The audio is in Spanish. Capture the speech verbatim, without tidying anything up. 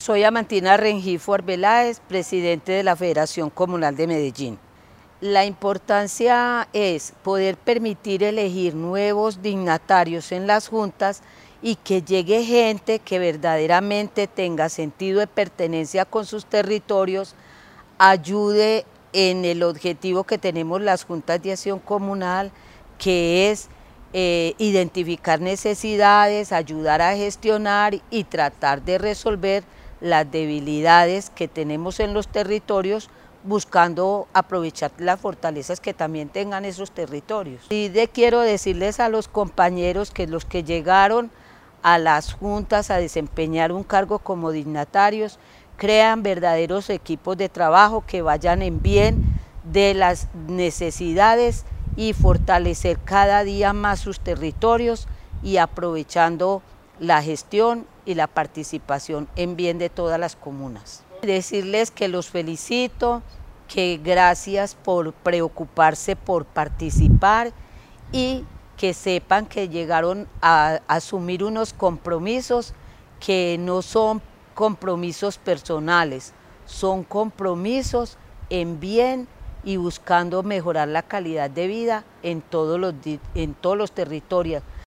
Soy Amantina Rengifo Arbeláez, presidente de la Federación Comunal de Medellín. La importancia es poder permitir elegir nuevos dignatarios en las juntas y que llegue gente que verdaderamente tenga sentido de pertenencia con sus territorios, ayude en el objetivo que tenemos las juntas de acción comunal, que es eh, identificar necesidades, ayudar a gestionar y tratar de resolver las debilidades que tenemos en los territorios, buscando aprovechar las fortalezas que también tengan esos territorios. Y de, quiero decirles a los compañeros que los que llegaron a las juntas a desempeñar un cargo como dignatarios, crean verdaderos equipos de trabajo que vayan en bien de las necesidades y fortalecer cada día más sus territorios y aprovechando la gestión y la participación en bien de todas las comunas. Decirles que los felicito, que gracias por preocuparse por participar y que sepan que llegaron a asumir unos compromisos que no son compromisos personales, son compromisos en bien y buscando mejorar la calidad de vida en todos los, en todos los territorios.